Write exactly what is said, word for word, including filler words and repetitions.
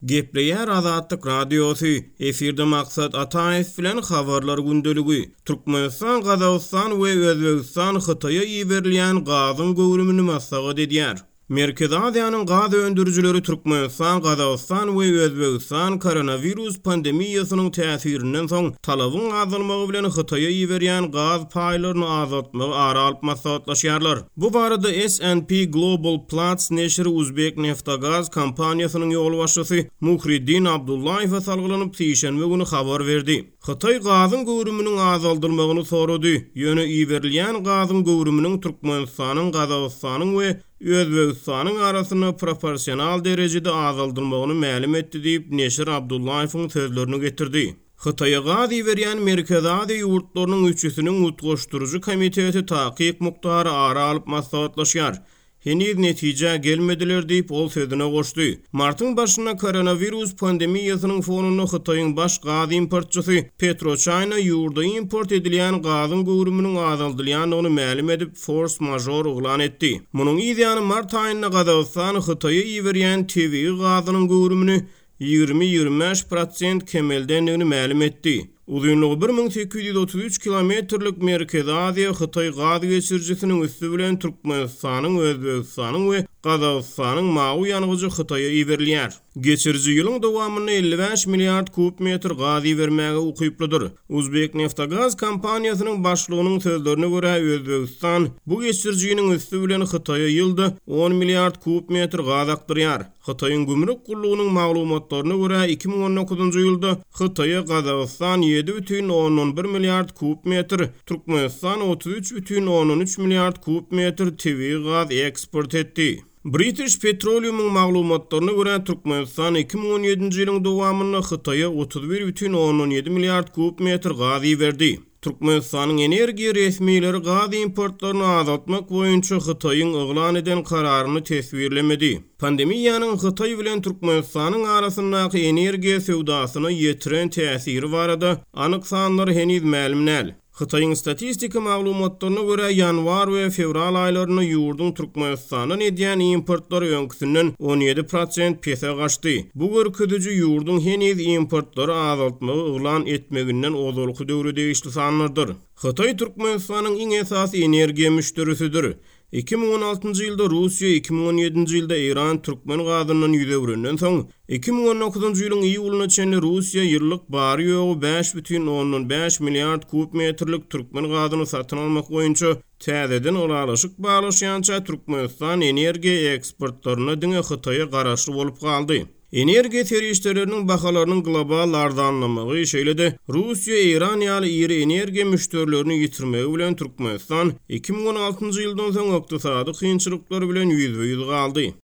Gepleýär Azatlyk Radiosu. Efirde maksat Ataýew bilen habarlar gündeligi. Türkmenistan, Gazawstan we Özbegistan Hytaýa iberilýän gazyň göwrümini maslahat edýär. Merkezi Aziýanyň gaz öndürüjileri Türkmenistan, Gazawstan we Özbegistan koronavirus pandemiýasynyň täsirinden soň talabyň azalmagy bilen Hytaýa iberýän gaz paýlaryny azaltmagy ara alyp maslahatlaşýarlar. Bu barada S and P Global Platts neşri Uzbekneftgaz kompaniýasynyň ýol başçysy Muhriddin Abdullaýew salgylanyp şeýşenbe güni habar berdi. Hytaý gazyň göwrüminiň azaldylmagyny sorady. Ýöne iberilýän gazyň göwrüminiň Türkmenistanyň, Gazawstanyň we Özbegistanyň arasyna proporsional derejede azaldylmagyny ma'lum etdi diýip neşir Abdullaýewiň sözlerini getirdi. Hytaýa gaz iberýän Merkezi Aziýa ýurtlarynyň üçüsiniň utgaşdyryjy komiteti takyk muktary ara alyp maslahatlaşýar. Heniz netije gelmediler diýip ol sözüne goşdy. Martyň başyna koronavirus pandemiýasynyň fonunda Hytaýyň baş gaz importçysy PetroChina ýurda import edilýän gazyň göwrüminiň azaldylýanyny ma'lum edip force majeure oglan etdi. Munyň ýa-da mart aýynda Gazawstan Hytaýa iberýän tabii gazynyň göwrümini ýygrimi ýygrimi beş prosent kemeldenligini ma'lum etdi. Uzunluğu bir min sekiz ýüz otuz üç kilometrlik Merkezi Aziýa Hytaý gaz geçirjisiniň üstü bilen Türkmenistanyň, Özbegistanyň we Gazawstanyň mawy ýanygyjy Hytaýa iberilýär. Geçirji ýylyň dowamyny elli beş milliard kub metr gaz ibermäge ukyplydyr. Uzbekneftgaz kompaniýasynyň başlygynyň sözlerine görä Özbegistan bu geçirjiniň üstü bilen Hytaýa ýylda on milliard kub metr gaz akdyrýar. Hytaýyň gümrük gullugynyň maglumatlaryna görä iki min on dokuzunjy ýylda Hytaýa Gazawstan yedi бүтүn on bir milliard kub metr, Türkmenistan otuz üç бүтүn on üç milliard kub metr tabii gaz eksport etdi. British Petroleum'un maglumatlaryna görä Türkmenistan iki min on ýedinji ýylyň dowamyny Hytaýa otuz bir бүтүn on yedi milliard kub metr gaz iberdi. Türkmenistanyň energiýa resmiýetleri gaz importlaryny azaltmak boýunça Hytaýyň oglan eden kararyny tesbirlemedi. Pandemiýanyň Hytaý bilen Türkmenistanyň arasyndaky energiýa sewdasyna ýetiren täsiri barada anyk sanlar heniz ma'lum näl. Hytaýyň statistika maglumatlaryna görä ýanwar we fevral aýlaryny ýurdun Türkmenistandan edýän importlary öňküsinden on ýedi prosent pese gaçdy. Bu görkeziji ýurdun heniz importlary azaltmagy oglan etmeginden ozalky döwrede işli sanlardyr. Hytaý Türkmenistanyň iň esasy energiýa müşterisidir. iki min on altynjy ýylda Russiýa, iki min on ýedinji ýylda Iran türkmen gazynyň ýüzewrenden soň iki min on dokuzunjy ýylyň iýuluna çenli Russiýa ýyllyk bary ýogy beş бүтүn on beş milliard kub metrlik türkmen gazyny satyn almak boýunça täzeden olalaşyk baglaşýança Türkmenistan energiýa eksportlaryna diňe Hytaýa garaşly bolup galdy. Energiýa serişleriniň bahalarynyň global arzanlamagy şeýle-de Russiýa, Iran ýaly iri energiýa müşterilerini ýitirmegi bilen Türkmenistan iki min on altynjy ýyldan soň ykdysady kynçylyklar bilen ýüzbe ýüz galdy.